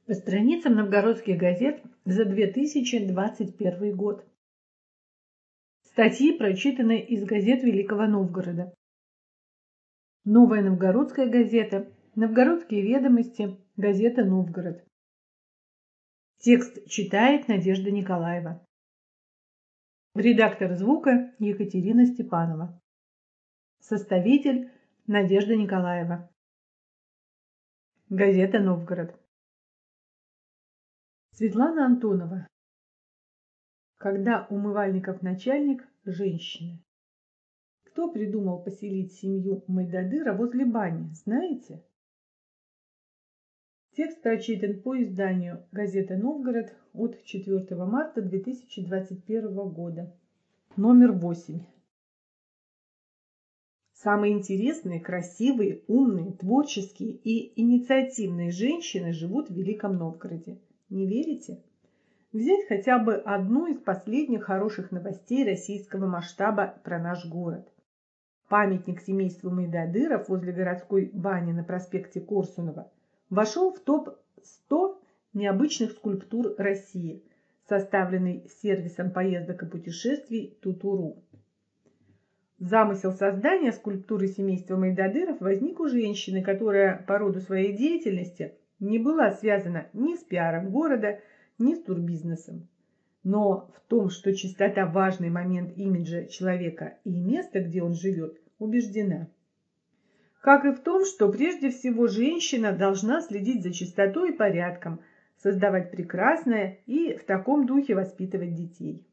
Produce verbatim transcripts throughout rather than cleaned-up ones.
По страницам новгородских газет за две тысячи двадцать первый год. Статьи, прочитанные из газет Великого Новгорода. Новая новгородская газета, Новгородские ведомости, газета «Новгород». Текст читает Надежда Николаева. Редактор звука Екатерина Степанова. Составитель Надежда Николаева. Газета «Новгород». Светлана Антонова. Когда умывальников начальник – женщина. Кто придумал поселить семью Мойдодыра возле бани, знаете? Текст прочитан по изданию «Газета Новгород» от четвёртого марта две тысячи двадцать первого года. Номер восемь. Самые интересные, красивые, умные, творческие и инициативные женщины живут в Великом Новгороде. Не верите? Взять хотя бы одну из последних хороших новостей российского масштаба про наш город. Памятник семейству Мойдодыров возле городской бани на проспекте Корсунова вошел в топ сто необычных скульптур России, составленный сервисом поездок и путешествий Тутуру. Замысел создания скульптуры семейства Мойдодыров возник у женщины, которая по роду своей деятельности не была связана ни с пиаром города, ни с турбизнесом. Но в том, что чистота – важный момент имиджа человека и места, где он живет, убеждена. Как и в том, что прежде всего женщина должна следить за чистотой и порядком, создавать прекрасное и в таком духе воспитывать детей.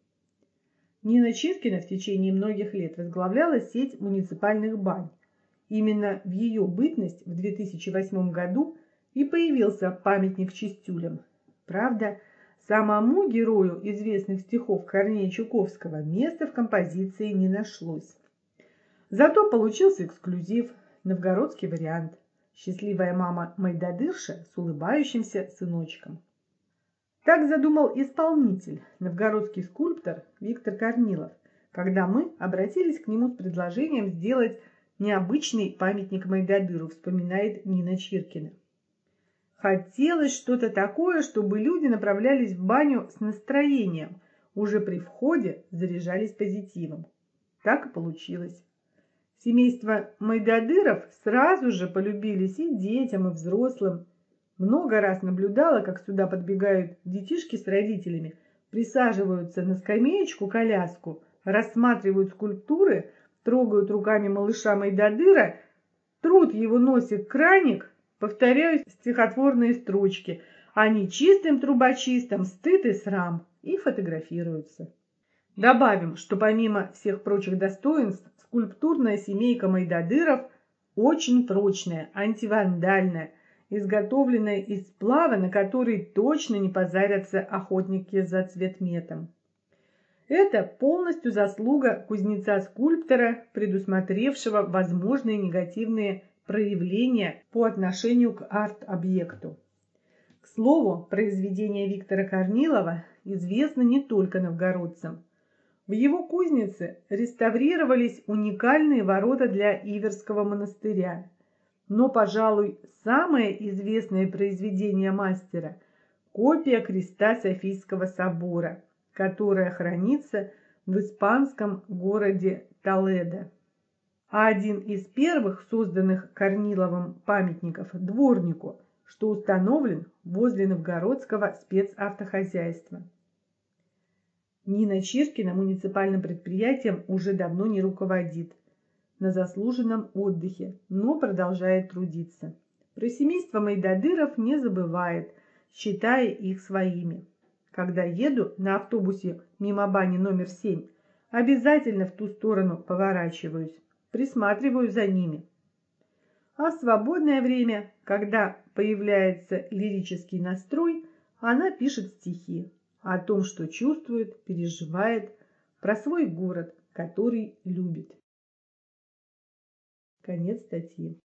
Нина Чиркина в течение многих лет возглавляла сеть муниципальных бань. Именно в ее бытность в две тысячи восьмом году и появился памятник чистюлям. Правда, самому герою известных стихов Корнея Чуковского места в композиции не нашлось. Зато получился эксклюзив, новгородский вариант. Счастливая мама Мойдодырша с улыбающимся сыночком. Так задумал исполнитель, новгородский скульптор Виктор Корнилов, когда мы обратились к нему с предложением сделать необычный памятник Мойдодыру, вспоминает Нина Чиркина. Хотелось что-то такое, чтобы люди направлялись в баню с настроением, уже при входе заряжались позитивом. Так и получилось. Семейство Мойдодыров сразу же полюбились и детям, и взрослым. Много раз наблюдала, как сюда подбегают детишки с родителями, присаживаются на скамеечку-коляску, рассматривают скульптуры, трогают руками малыша Мойдодыра, трут его носик-краник, повторяют стихотворные строчки, они чистым трубочистом, стыд и срам, и фотографируются. Добавим, что помимо всех прочих достоинств, скульптурная семейка Мойдодыров очень прочная, антивандальная, изготовленная из сплава, на который точно не позарятся охотники за цветметом. Это полностью заслуга кузнеца-скульптора, предусмотревшего возможные негативные проявления по отношению к арт-объекту. К слову, произведение Виктора Корнилова известно не только новгородцам. В его кузнице реставрировались уникальные ворота для Иверского монастыря. Но, пожалуй, самое известное произведение мастера – копия креста Софийского собора, которая хранится в испанском городе Толедо. А один из первых созданных Корниловым памятников – дворнику, что установлен возле новгородского спецавтохозяйства. Нина Чиркина муниципальным предприятием уже давно не руководит, на заслуженном отдыхе, но продолжает трудиться. Про семейство Мойдодыров не забывает, считая их своими. Когда еду на автобусе мимо бани номер семь, обязательно в ту сторону поворачиваюсь, присматриваю за ними. А в свободное время, когда появляется лирический настрой, она пишет стихи о том, что чувствует, переживает, про свой город, который любит. Конец статьи.